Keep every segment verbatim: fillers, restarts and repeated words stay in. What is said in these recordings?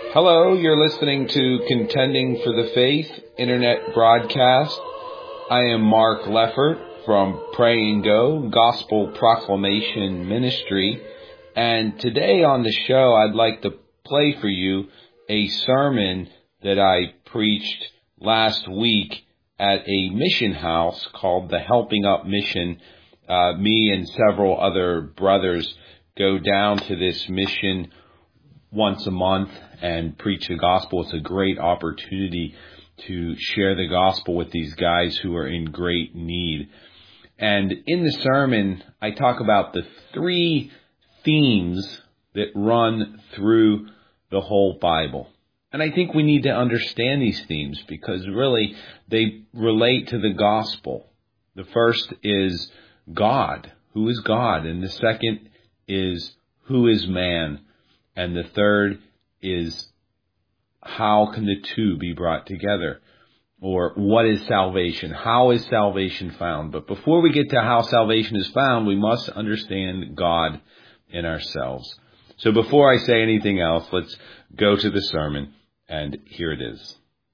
Hello, you're listening to Contending for the Faith Internet broadcast. I am Mark Leffert from Pray and Go Gospel Proclamation Ministry, and today on the show I'd like to play for you a sermon that I preached last week at a mission house called the Helping Up Mission. Uh, me and several other brothers go down to this mission once a month and preach the gospel. It's a great opportunity to share the gospel with these guys who are in great need. And in the sermon, I talk about the three themes that run through the whole Bible. And I think we need to understand these themes because really they relate to the gospel. The first is God. Who is God? And the second is who is man? And the third is how can the two be brought together? Or what is salvation? How is salvation found? But before we get to how salvation is found, we must understand God in ourselves. So before I say anything else, let's go to the sermon, and here it is.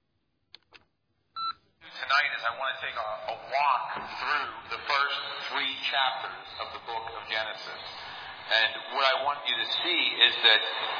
Tonight is I want to take a, a walk through the first three chapters of the book of Genesis. And what I want you to see is that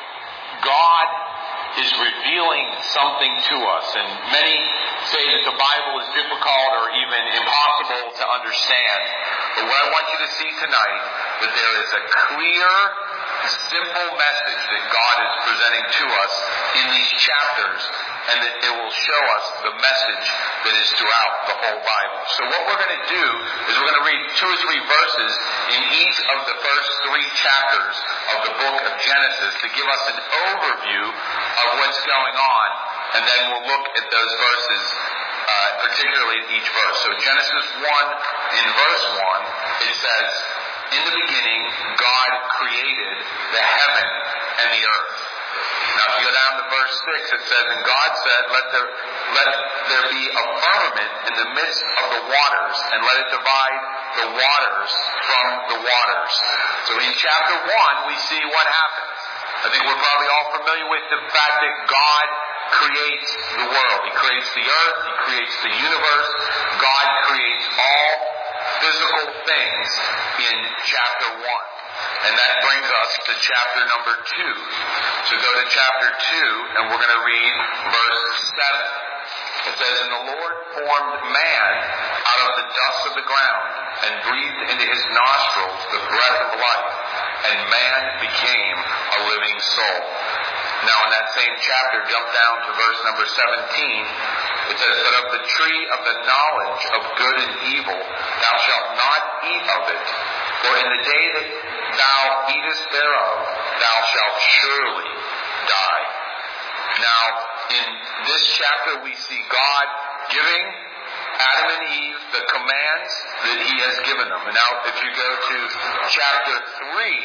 God is revealing something to us. And many say that the Bible is difficult or even impossible to understand. But what I want you to see tonight, that there is a clear, simple message that God is presenting to us in these chapters, and that it will show us the message that is throughout the whole Bible. So what we're going to do is we're going to read two or three verses in each of the first three chapters of the book of Genesis to give us an overview of what's going on, and then we'll look at those verses, uh, particularly each verse. So Genesis one, in verse one, it says, "In the beginning, God created the heaven and the earth." Now, if you go down to verse six, it says, "And God said, let there, let there be a firmament in the midst of the waters, and let it divide the waters from the waters." So in chapter one, we see what happens. I think we're probably all familiar with the fact that God creates the world. He creates the earth. He creates the universe. God creates all physical things in chapter one. And that brings us to chapter number two. So go to chapter two, and we're going to read verse seven. It says, "And the Lord formed man out of the dust of the ground, and breathed into his nostrils the breath of life, and man became a living soul." Now in that same chapter, jump down to verse number seventeen. It says, "But of the tree of the knowledge of good and evil thou shalt not eat of it, for in the day that thou eatest thereof thou shalt surely die." Now in this chapter we see God giving Adam and Eve the commands that he has given them. And now if you go to chapter three,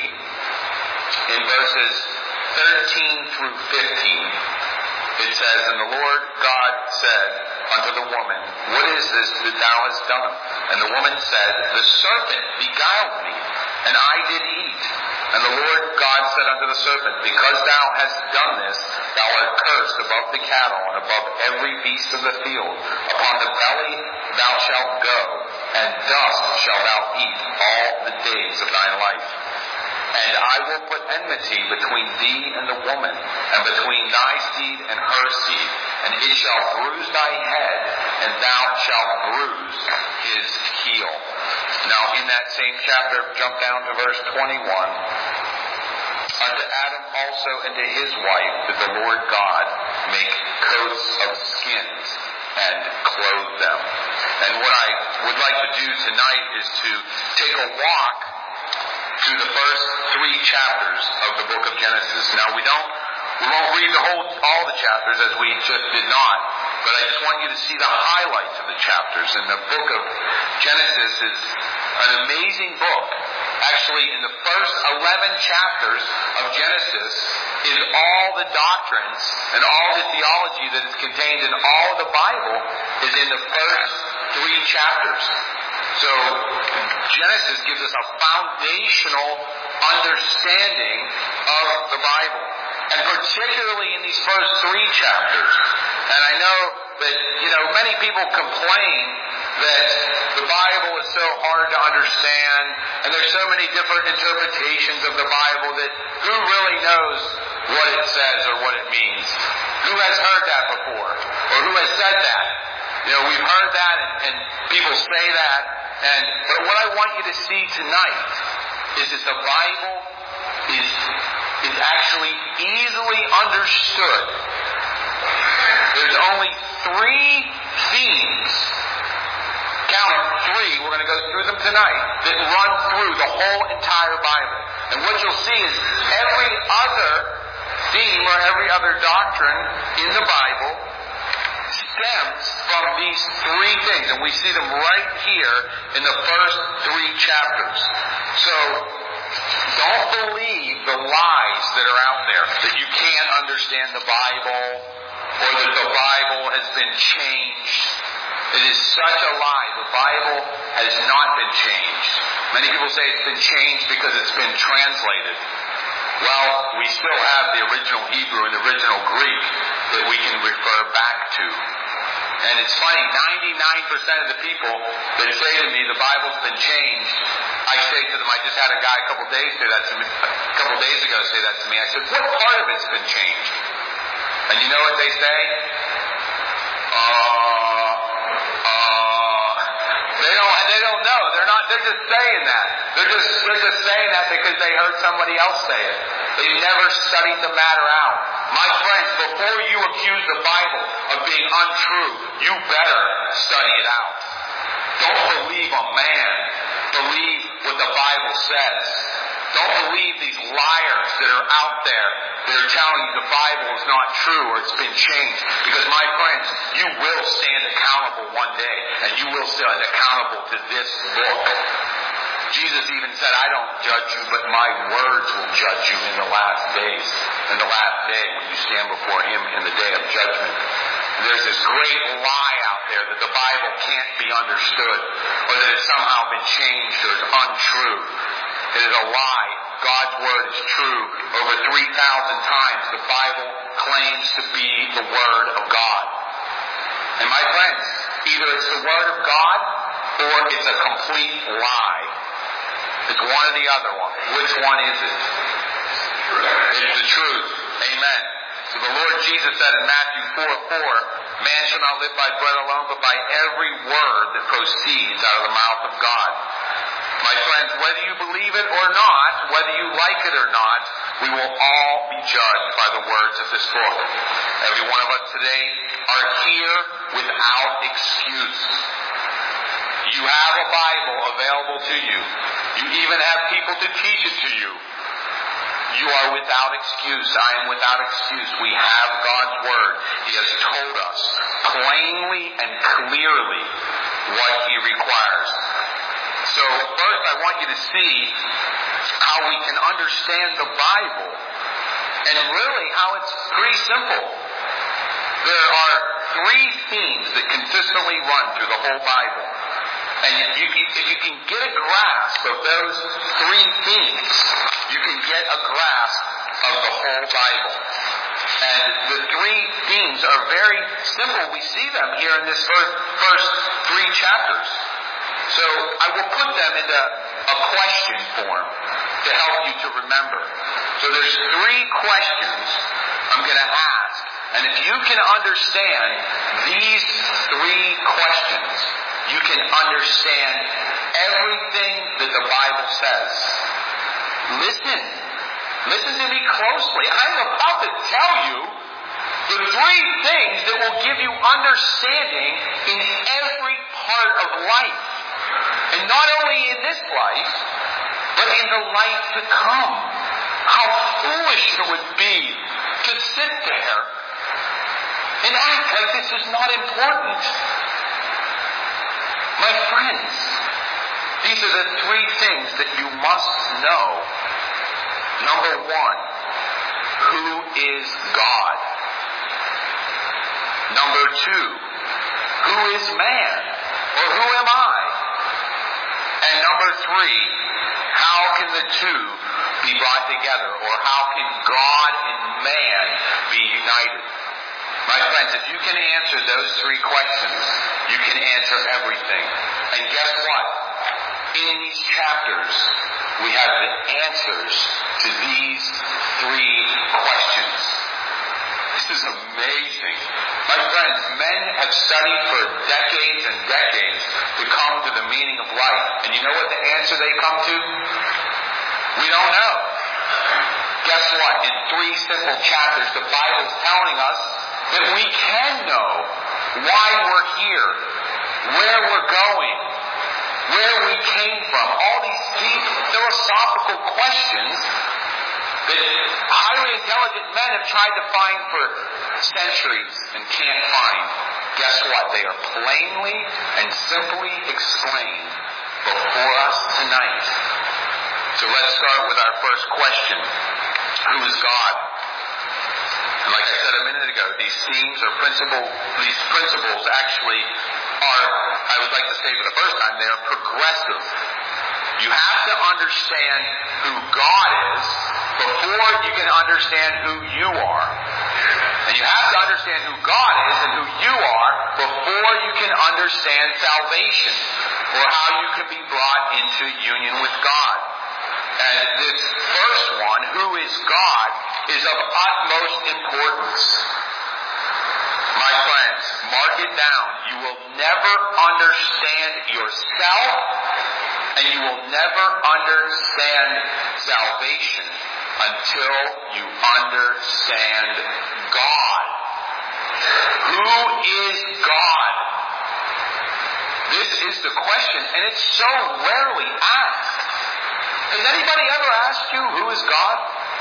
in verses thirteen through fifteen, it says, "And the Lord God said unto the woman, What is this that thou hast done? And the woman said, The serpent beguiled me, and I did eat. And the Lord God said unto the serpent, Because thou hast done this, thou art cursed above the cattle, and above every beast of the field. Upon the belly thou shalt go, and dust shalt thou eat all the days of thy life. And I will put enmity between thee and the woman, and between thy seed and her seed. And it shall bruise thy head, and thou shalt bruise his heel." Now in that same chapter, jump down to verse twenty-one. "Unto Adam also and to his wife did the Lord God make coats of skins, and clothe them." And what I would like to do tonight is to take a walk through the first three chapters of the book of Genesis. Now we don't, we won't read the whole, all the chapters as we just did not, but I just want you to see the highlights of the chapters. And the book of Genesis is an amazing book. Actually, in the first eleven chapters of Genesis is all the doctrines and all the theology that is contained in all of the Bible is in the first three chapters. So Genesis gives us a foundational understanding of the Bible. And particularly in these first three chapters. And I know that, you know, many people complain that the Bible is so hard to understand, and there's so many different interpretations of the Bible that who really knows what it says or what it means? Who has heard that before? Or who has said that? You know, we've heard that, and, and people say that, and but what I want you to see tonight is that the Bible is, is actually easily understood. There's only three themes, count them, three, we're going to go through them tonight, that run through the whole entire Bible. And what you'll see is every other theme or every other doctrine in the Bible stems from these three things. And we see them right here in the first three chapters. So, don't believe the lies that are out there, that you can't understand the Bible, or that the Bible has been changed. It is such a lie. The Bible has not been changed. Many people say it's been changed because it's been translated. Well, we still have the original Hebrew and the original Greek that we can refer back to. And it's funny, ninety-nine percent of the people that say to me the Bible's been changed, I say to them, I just had a guy a couple days say that to me, a couple days ago say that to me. I said, what part of it's been changed? And you know what they say? Uh, uh, they don't, they don't know. They're not, they're just saying that. They're just, they're just saying that because they heard somebody else say it. They've never studied the matter out. My friends, before you accuse the Bible of being untrue, you better study it out. Don't believe a man. Believe what the Bible says. Don't believe these liars that are out there that are telling you the Bible is not true or it's been changed. Because my friends, you will stand accountable one day, and you will stand accountable to this book. Jesus even said, I don't judge you, but my words will judge you in the last days, in the last day when you stand before Him in the day of judgment. And there's this great lie out there that the Bible can't be understood, or that it's somehow been changed or is untrue. It is a lie. God's Word is true. Over three thousand times the Bible claims to be the Word of God. And my friends, either it's the Word of God or it's a complete lie. It's one or the other one. Which one is it? It's the truth. Amen. So the Lord Jesus said in Matthew four four, man shall not live by bread alone, but by every word that proceeds out of the mouth of God. My friends, whether you believe it or not, whether you like it or not, we will all be judged by the words of this book. Every one of us today are here without excuse. You have a Bible available to you. You even have people to teach it to you. You are without excuse. I am without excuse. We have God's Word. He has told us plainly and clearly what He requires. So first I want you to see how we can understand the Bible, and really how it's pretty simple. There are three themes that consistently run through the whole Bible. And if you, if you can get a grasp of those three themes, you can get a grasp of the whole Bible. And the three themes are very simple. We see them here in this first, first three chapters. So I will put them into a question form to help you to remember. So there's three questions I'm going to ask. And if you can understand these three questions, you can understand everything that the Bible says. Listen. Listen to me closely. I'm about to tell you the three things that will give you understanding in every part of life. And not only in this life, but in the life to come. How foolish it would be to sit there and act like this is not important. My friends, these are the three things that you must know. Number one, who is God? Number two, who is man? Or who am I? And number three, how can the two be brought together? Or how can God and man united? My friends, if you can answer those three questions, you can answer everything. And guess what? In these chapters, we have the answers to these three questions. This is amazing. My friends, men have studied for decades and decades to come to the meaning of life. And you know what the answer they come to? We don't know. Guess what? In three simple chapters, the Bible is telling us that we can know why we're here, where we're going, where we came from. All these deep philosophical questions that highly intelligent men have tried to find for centuries and can't find. Guess what? They are plainly and simply explained before us tonight. So let's start with our first question. Who is God? And like I said a minute ago, these themes or principle, these principles actually are, I would like to say for the first time, they are progressive. You have to understand who God is before you can understand who you are. And you have to understand who God is and who you are before you can understand salvation or how you can be brought into union with God. And this first one, who is God, is of utmost importance. My friends, mark it down. You will never understand yourself, and you will never understand salvation until you understand God. Who is God? This is the question, and it's so rarely asked. Has anybody ever asked you, who is God?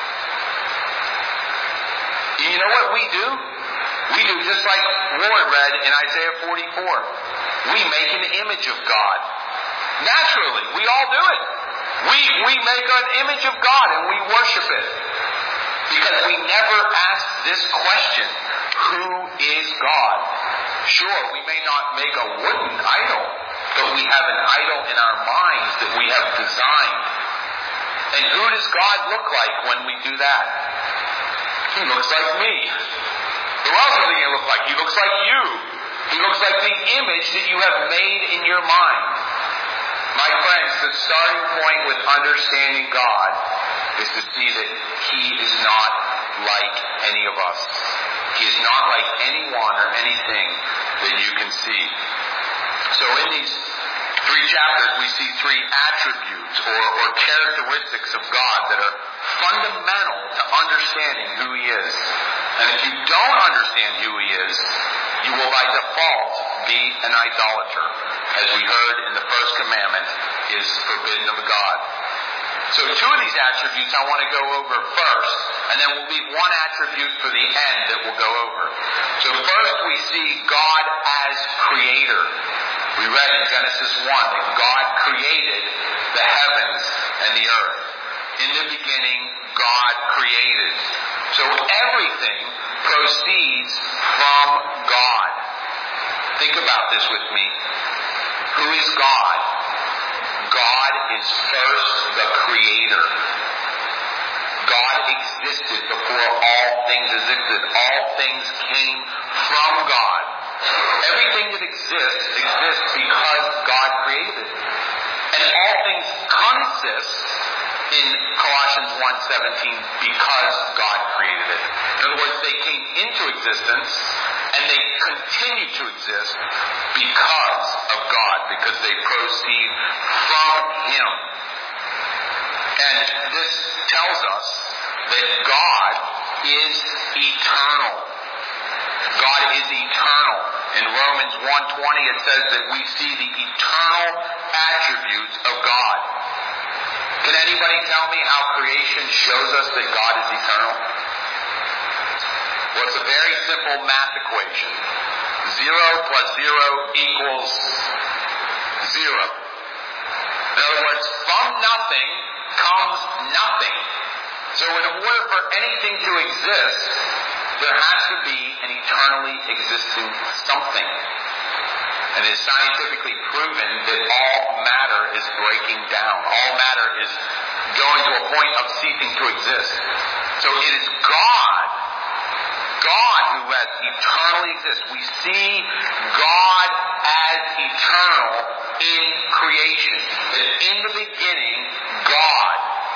You know what we do? We do just like Ward read in Isaiah forty-four. We make an image of God. Naturally, we all do it. We, we make an image of God and we worship it. Because we never ask this question, who is God? Sure, we may not make a wooden idol, but we have an idol in our minds that we have designed. And who does God look like when we do that? He looks like me. Who else does he look like? He looks like you. He looks like the image that you have made in your mind. My friends, the starting point with understanding God is to see that He is not like any of us. He is not like anyone or anything that you can see. So in these three chapters, we see three attributes or, or characteristics of God that are fundamental to understanding who He is. And if you don't understand who He is, you will by default be an idolater. As we heard in the first commandment, is forbidden of God. So two of these attributes I want to go over first, and then we'll leave one attribute for the end that we'll go over. So first we see God as creator. We read in Genesis one that God created the heavens and the earth. In the beginning, God created. So everything proceeds from God. Think about this with me. Who is God? God is first the creator. God existed before all things existed. All things came from God. Everything that exists, exists because God created it. And all things consist in Colossians one seventeen because God created it. In other words, they came into existence and they continue to exist because of God, because they proceed from Him. And this tells us that God is eternal. God is eternal. In Romans one twenty it says that we see the eternal attributes of God. Can anybody tell me how creation shows us that God is eternal? Well, it's a very simple math equation. Zero plus zero equals zero. In other words, from nothing comes nothing. So in order for anything to exist, there has to be an eternally existing something. And it is scientifically proven that all matter is breaking down. All matter is going to a point of ceasing to exist. So it is God, God exists. We see God as eternal in creation. That in the beginning, God,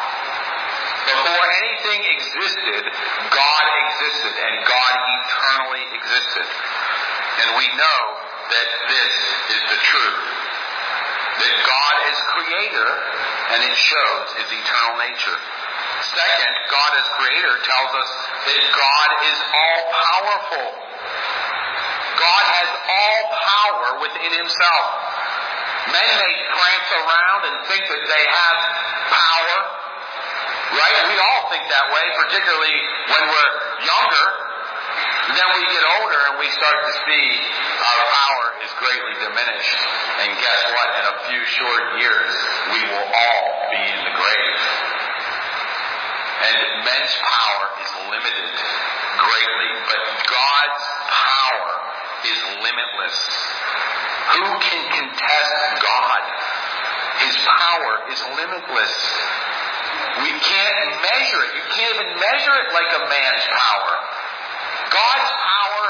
before anything existed, God existed, and God eternally existed. And we know that this is the truth. That God is creator, and it shows his eternal nature. Second, God as creator tells us that God is all-powerful. God has all power within himself. Men may prance around and think that they have power, right? We all think that way, particularly when we're younger. Then we get older and we start to see our power is greatly diminished. And guess what? In a few short years, we will all be in the grave. And men's power is limited greatly, but God's power is limitless. Who can contest God? His power is limitless. We can't measure it. You can't even measure it like a man's power. God's power,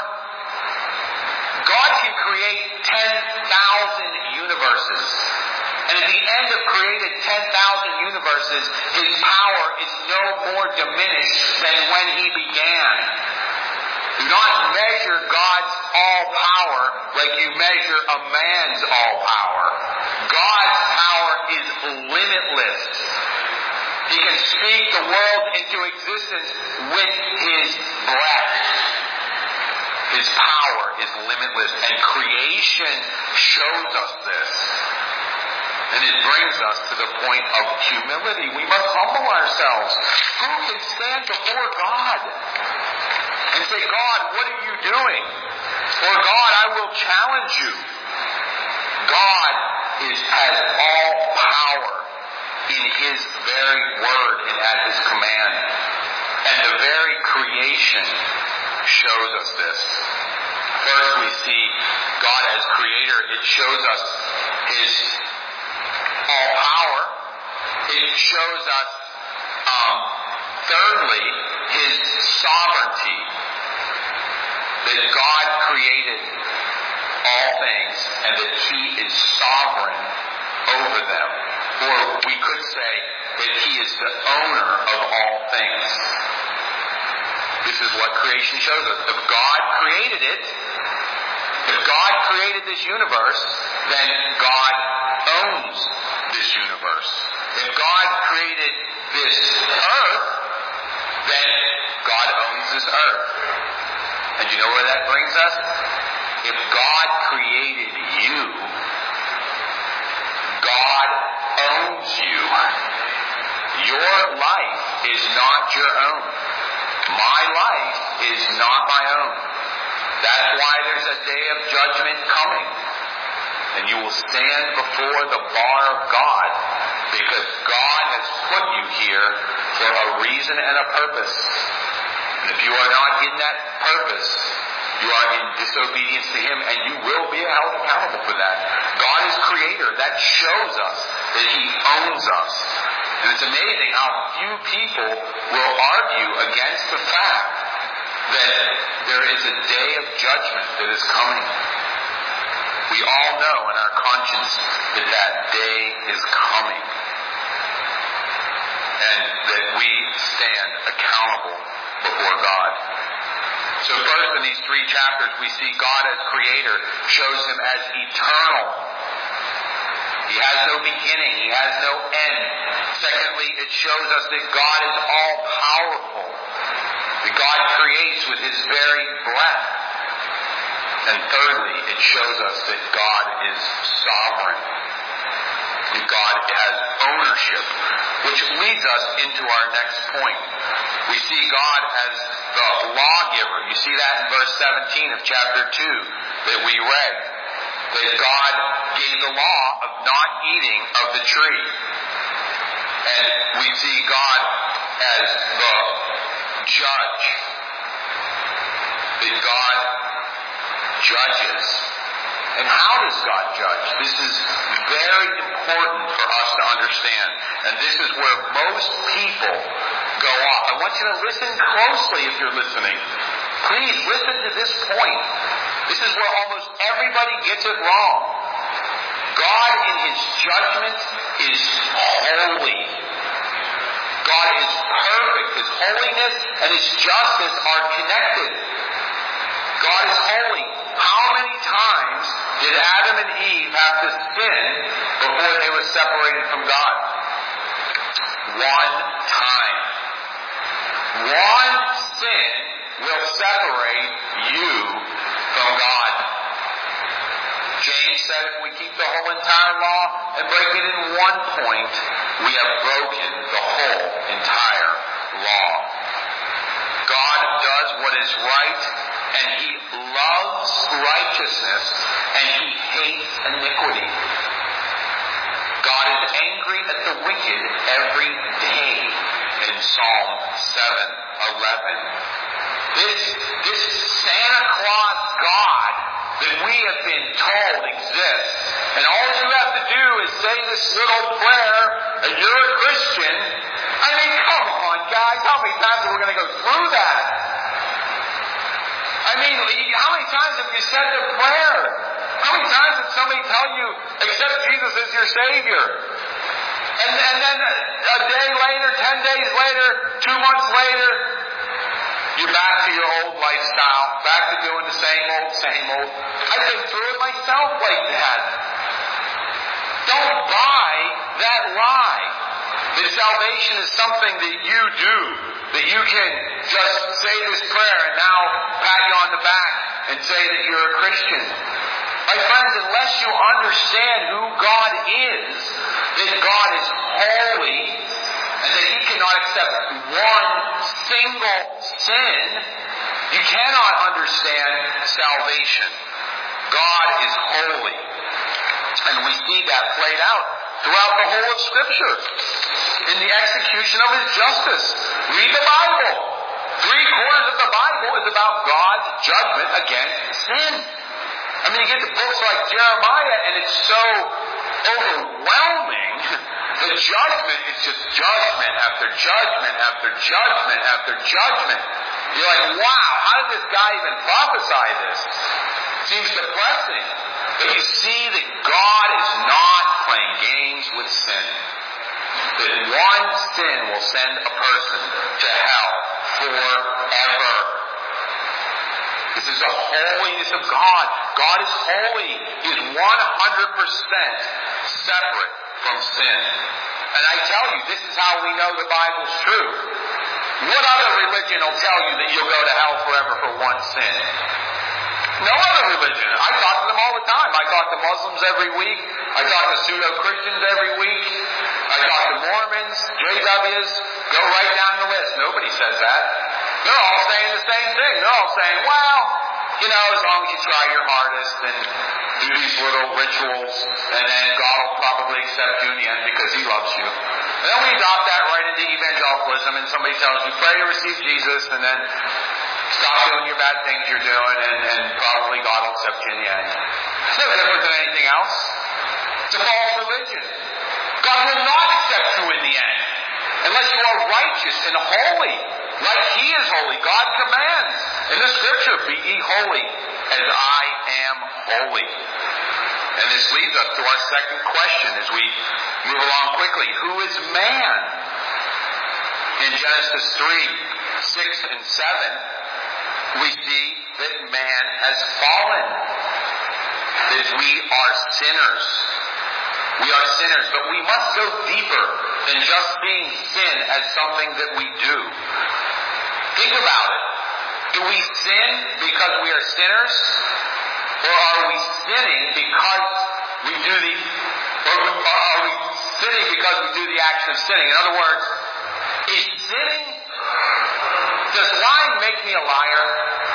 God can create ten thousand universes. And at the end of created ten thousand universes, his power is no more diminished than when he began. Do not measure God's all power like you measure a man's all power. God's power is limitless. He can speak the world into existence with his breath. His power is limitless, and creation shows us this. And it brings us to the point of humility. We must humble ourselves. Who can stand before God and say, God, what are you doing? Or God, I will challenge you. God is, has all power in his very word and at his command. And the very creation shows us this. First, we see God as creator. It shows us his all power. It shows us, um, thirdly, his sovereignty. That God created all things and that he is sovereign over them. Or we could say that he is the owner of all things. This is what creation shows us. If God created it, if God created this universe, then God owns this universe. If God created this earth, then God owns this earth. And you know where that brings us? If God created you, God owns you. Your life is not your own. My life is not my own. That's why there's a day of judgment coming. And you will stand before the bar of God, because God has put you here for a reason and a purpose. And if you are not in that purpose, you are in disobedience to him, and you will be held accountable for that. God is creator. That shows us that he owns us. And it's amazing how few people will argue against the fact that there is a day of judgment that is coming. We all know in our conscience that that day is coming. And that we stand accountable before God. So first in these three chapters we see God as creator shows him as eternal. He has no beginning. He has no end. Secondly, it shows us that God is all-powerful. That God creates with his very breath. And thirdly, it shows us that God is sovereign. That God has ownership. Which leads us into our next point. We see God as the lawgiver. You see that in verse seventeen of chapter two that we read. That God gave the law of not eating of the tree. And we see God as the judge. That God judges. And how does God judge? This is very important for us to understand. And this is where most people go off. I want you to listen closely if you're listening. Please listen to this point. This is where almost everybody gets it wrong. God in His judgment is holy. God is perfect. His holiness and His justice are connected. God is holy. How many times did Adam and Eve have to sin before they were separated from God? One time. One sin will separate you from God. James said if we keep the whole entire law and break it in one point, we have broken the whole entire law. God does what is right, and He loves righteousness, and He hates iniquity. God is angry at the wicked every day in Psalm seven eleven. This, this Santa Claus God that we have been told exists, and all you have to do is say this little prayer, and you're a Christian. I mean, come on, guys. How many times are we going to go through that? I mean, how many times have you said the prayer? How many times did somebody tell you, accept Jesus as your Savior? And, and then a day later, ten days later, two months later, you're back to your old lifestyle, back to doing the same old, same old. I've been through it myself like that. Don't buy that lie that salvation is something that you do, that you can just say this prayer and now pat you on the back and say that you're a Christian. My friends, unless you understand who God is, that God is holy, and that He cannot accept one single sin, you cannot understand salvation. God is holy. And we see that played out throughout the whole of Scripture. In the execution of His justice. Read the Bible. Three quarters of the Bible is about God's judgment against sin. I mean, you get to books like Jeremiah, and it's so overwhelming. The judgment is just judgment after judgment after judgment after judgment. You're like, wow, how did this guy even prophesy this? Seems depressing. But you see that God is not playing games with sin. That one sin will send a person to hell forever. This is the holiness of God. God is holy. He is one hundred percent separate from sin. And I tell you, this is how we know the Bible's true. What other religion will tell you that you'll go to hell forever for one sin? No other religion. I talk to them all the time. I talk to Muslims every week. I talk to pseudo-Christians every week. I talk to Mormons, J Ws. Go right down the list. Nobody says that. They're all saying the same thing. They're all saying, well, you know, as long as you try your hardest and do these little rituals, and then God will probably accept you in the end because He loves you. And then we adopt that right into evangelicalism, and somebody tells you, pray to receive Jesus, and then stop doing your bad things you're doing, and, and probably God will accept you in the end. It's no different than anything else. It's a false religion. God will not accept you in the end unless you are righteous and holy, like He is holy. God commands in the Scripture, be ye holy as I am holy. And this leads us to our second question as we move along quickly. Who is man? In Genesis three, six, and seven, we see that man has fallen. That we are sinners. We are sinners, but we must go deeper than just seeing sin as something that we do. Think about it. Do we sin because we are sinners? Or are we sinning because we do the, or are we sinning because we do the action of sinning? In other words, is sinning, does lying make me a liar?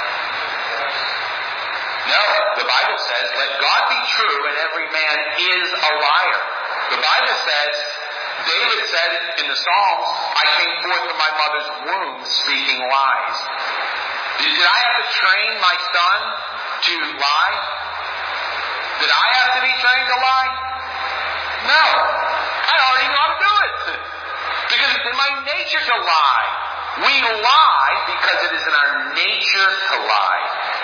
No. The Bible says, let God be true and every man is a liar. The Bible says, David said in the Psalms, I came forth from my mother's womb speaking lies. Did, did I have to train my son to lie? Did I have to be trained to lie? No. I already know how to do it. Because it's in my nature to lie. We lie because it is in our nature to lie.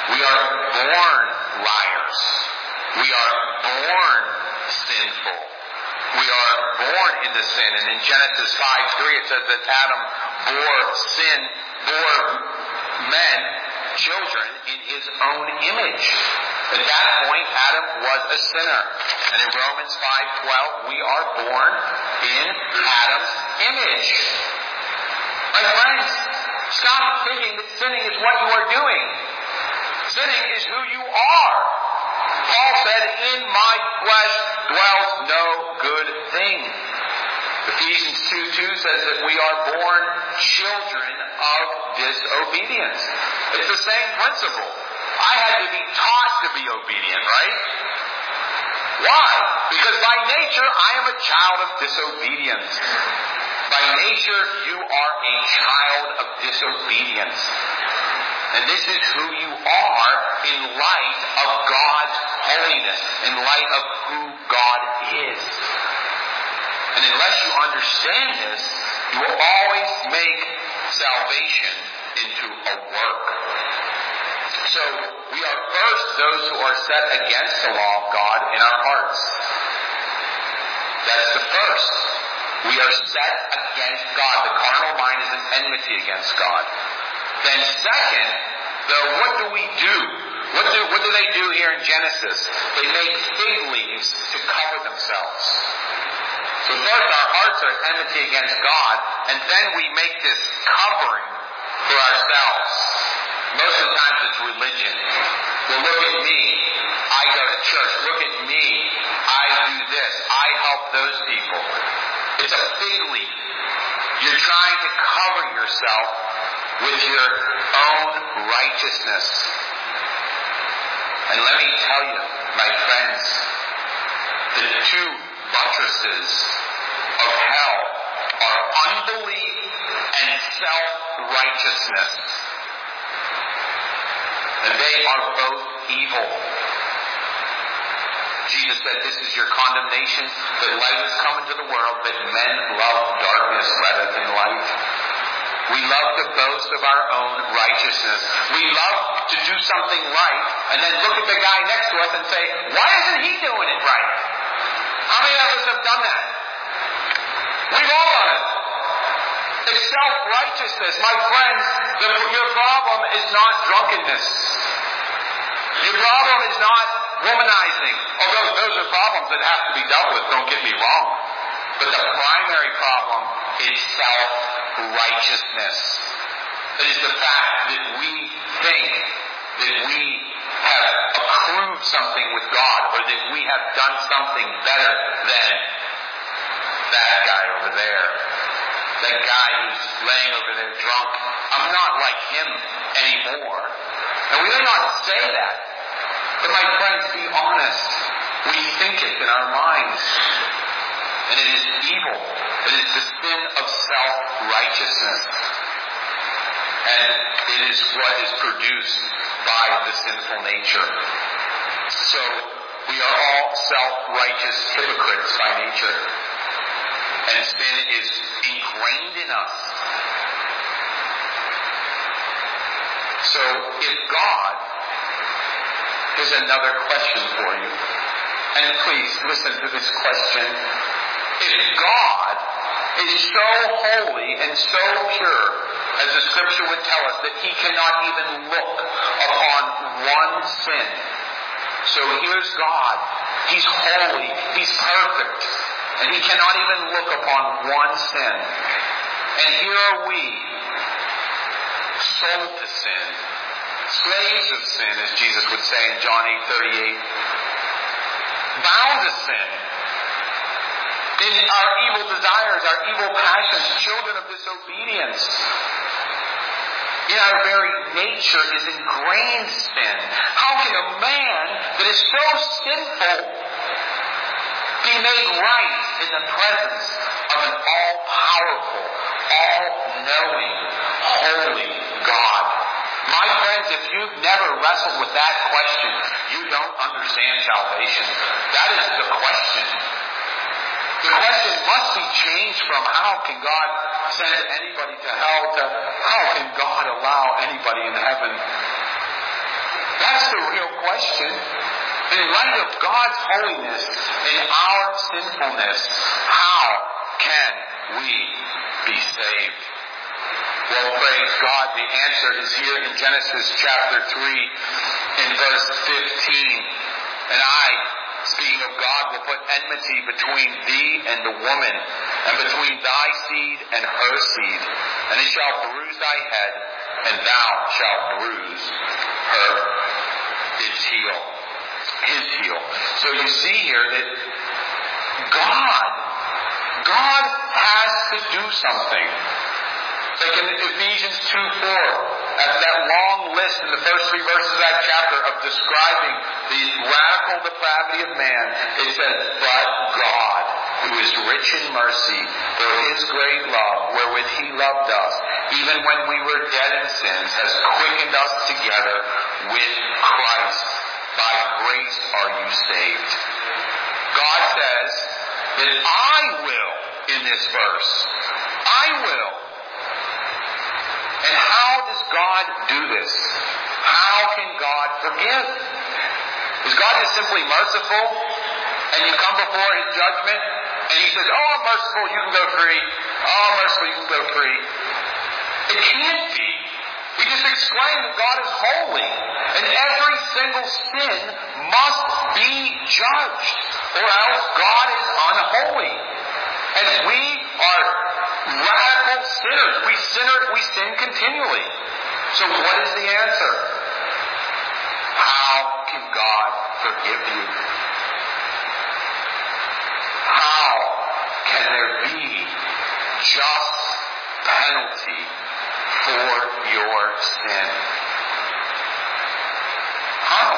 We are born liars. We are born sinful. We are born into sin. And in Genesis five three it says that Adam bore sin, bore men, children, in his own image. At that point, Adam was a sinner. And in Romans five twelve, we are born in Adam's image. My friends, stop thinking that sinning is what you are doing. Sinning is who you are. Paul said, in my flesh dwells no good thing. Ephesians two two says that we are born children of disobedience. It's the same principle. I had to be taught to be obedient, right? Why? Because by nature I am a child of disobedience. By nature you are a child of disobedience. And this is who you are in light of God's holiness, in light of who God is. And unless you understand this, you will always make salvation into a work. So, we are first those who are set against the law of God in our hearts. That's the first. We are set against God. The carnal mind is an enmity against God. Then second, though, what do we do? What do, what do they do here in Genesis? They make fig leaves to cover themselves. So first, our hearts are enmity against God, and then we make this covering for ourselves. Most of the times it's religion. Well, look at me. I go to church. Look at me. I do this. I help those people. It's a fig leaf. You're trying to cover yourself with your own righteousness. And let me tell you, my friends, the two buttresses of hell are unbelief and self-righteousness. And they are both evil. Jesus said, this is your condemnation, that light has come into the world, but men love darkness rather than light. We love to boast of our own righteousness. We love to do something right, and then look at the guy next to us and say, why isn't he doing it right? How many of us have done that? We've all done it. It's self-righteousness. My friends, the, your problem is not drunkenness. Your problem is not womanizing. Although those are problems that have to be dealt with, don't get me wrong. But the primary problem is self-righteousness. It is the fact that we think that we have accrued something with God, or that we have done something better than that guy over there. That guy who's laying over there drunk. I'm not like him anymore. And we may not say that. But my friends, be honest. We think it in our minds. And it is evil. It is the sin of self-righteousness. And it is what is produced by the sinful nature. So, we are all self-righteous hypocrites by nature. And sin is ingrained in us. So, if God, here's another question for you. And please listen to this question. If God is so holy and so pure, as the scripture would tell us, that he cannot even look upon one sin. So here's God. He's holy. He's perfect. And he cannot even look upon one sin. And here are we, sold to sin, slaves of sin, as Jesus would say in John eight thirty-eight, bound to sin, in our evil desires, our evil passions, children of disobedience. In our very nature is ingrained sin. How can a man that is so sinful be made right in the presence of an all-powerful, all-knowing, holy God? My friends, if you've never wrestled with that question, you don't understand salvation. That is the question. The question must be changed from how can God send anybody to hell to how can God allow anybody in heaven? question, in light of God's holiness and our sinfulness, how can we be saved? Well, praise God, the answer is here in Genesis chapter three, in verse fifteen. And I, speaking of God, will put enmity between thee and the woman, and between thy seed and her seed. And it shall bruise thy head, and thou shalt bruise her, its heel, his heel. So you see here that God, God has to do something. Like in Ephesians two four, after that long list in the first three verses of that chapter of describing the radical depravity of man, it says, but God, who is rich in mercy, for his great love, wherewith he loved us, even when we were dead in sins, has quickened us together with Christ. By grace are you saved. God says that I will, in this verse, I will. And how does God do this? How can God forgive? Is God just simply merciful, and you come before his judgment, and he says, oh, I'm merciful, you can go free. Oh, I'm merciful, you can go free. It can't be. We just explained that God is holy, and every single sin must be judged, or else God is unholy. And we are radical sinners. We sinner, we sin continually. So what is the answer? How can God forgive you? How can there be just penalty for your sin? How?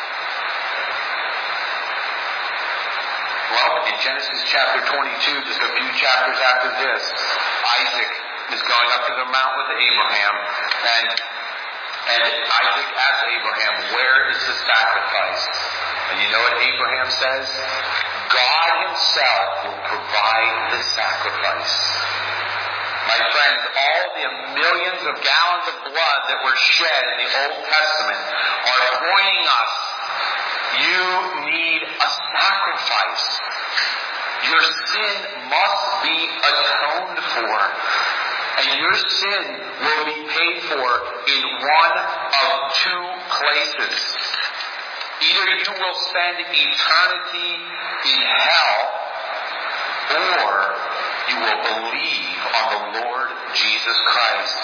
Well, in Genesis chapter twenty-two, just a few chapters after this, Isaac is going up to the mount with Abraham, and, and Isaac asks Abraham, where is the sacrifice? And you know what Abraham says? God himself will provide the sacrifice. My friends, all the millions of gallons of blood that were shed in the Old Testament are pointing us, you need a sacrifice. Your sin must be atoned for. And your sin will be paid for in one of two places. Either you will spend eternity in hell, or you will believe on the Lord Jesus Christ.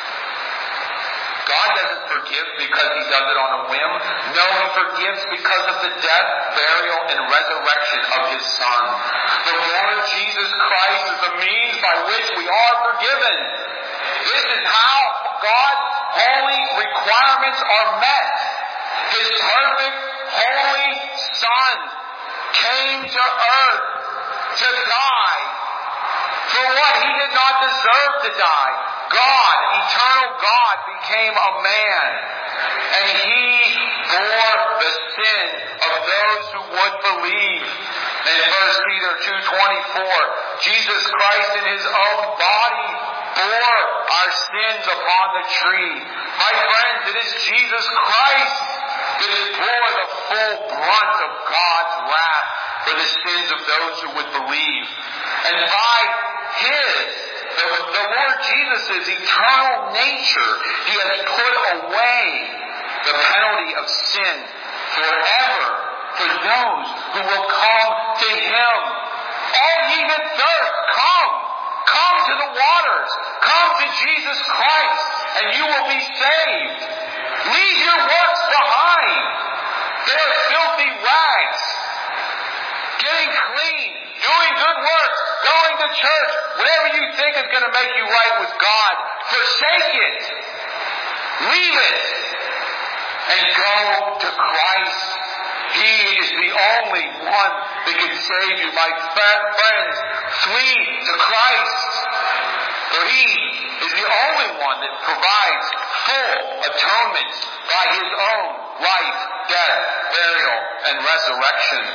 God doesn't forgive because he does it on a whim. No, he forgives because of the death, burial, and resurrection of his Son. The Lord Jesus Christ is the means by which we are forgiven. This is how God's holy requirements are met. His perfect, holy Son came to earth to die for what he did not deserve to die. God, eternal God, became a man, and he bore the sin of those who would believe. In First Peter two twenty-four, Jesus Christ in his own body bore our sins upon the tree. My friends, it is Jesus Christ that bore the full brunt of God's wrath for the sins of those who would believe. And by his The, the Lord Jesus' eternal nature, he has put away the penalty of sin forever for those who will come to him. All ye that thirst, come. Come to the waters. Come to Jesus Christ, and you will be saved. Leave your works behind. They are filthy rags. Getting clean, doing good works, going to church, whatever you think is going to make you right with God, forsake it. Leave it. And go to Christ. He is the only one that can save you. My friends, flee to Christ. For he is the only one that provides full atonement by his own life, death, burial, and resurrection.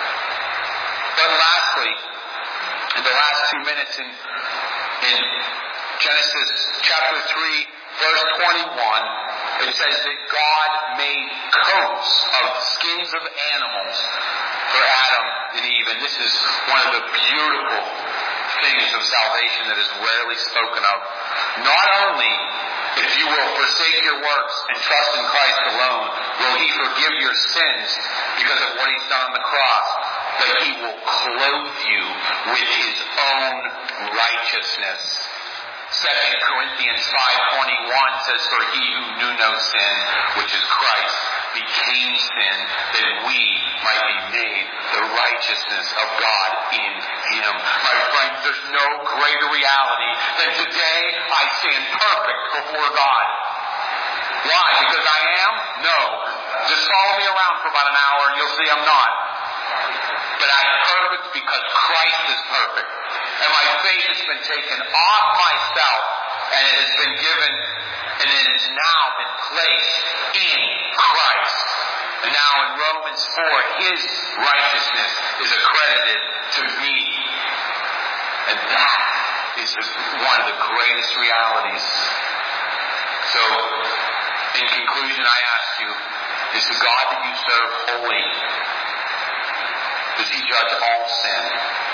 But lastly, in the last two minutes in, in Genesis chapter three, verse twenty-one, It says that God made coats of skins of animals for Adam and Eve. And this is one of the beautiful things of salvation that is rarely spoken of. Not only, if you will forsake your works and trust in Christ alone, will He forgive your sins because of what He's done on the cross, but He will clothe you with His own righteousness. Second Corinthians five twenty-one says, "For He who knew no sin, which is Christ, became sin, that we might be made the righteousness of God in Him." My friends, there's no greater reality than today I stand perfect before God. Why? Because I am? No. Just follow me around for about an hour and you'll see I'm not. But I'm perfect because Christ is perfect. And my faith has been taken off myself and it has been given and it has now been placed in Christ. And now in Romans four, His righteousness is accredited to me. And that is one of the greatest realities. So, in conclusion, I ask you, is the God that you serve holy? Does He judge all sin?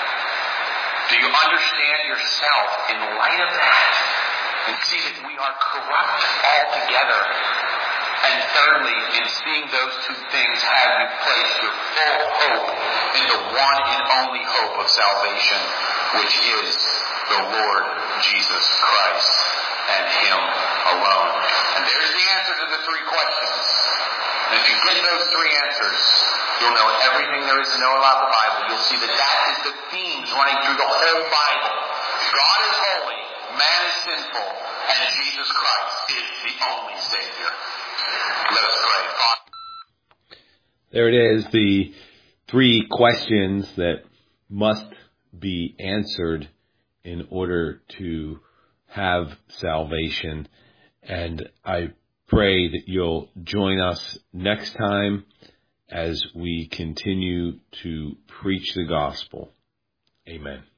Do you understand yourself in light of that and see that we are corrupt altogether? And thirdly, in seeing those two things, have you placed your full hope in the one and only hope of salvation, which is the Lord Jesus Christ and Him alone? And there's the answer to the three questions. And if you get those three answers, you'll know everything there is to know about the Bible. You'll see that that is the themes running through the whole Bible. God is holy, man is sinful, and Jesus Christ is the only Savior. Let us pray. Father. There it is, the three questions that must be answered in order to have salvation. And I pray that you'll join us next time as we continue to preach the gospel. Amen.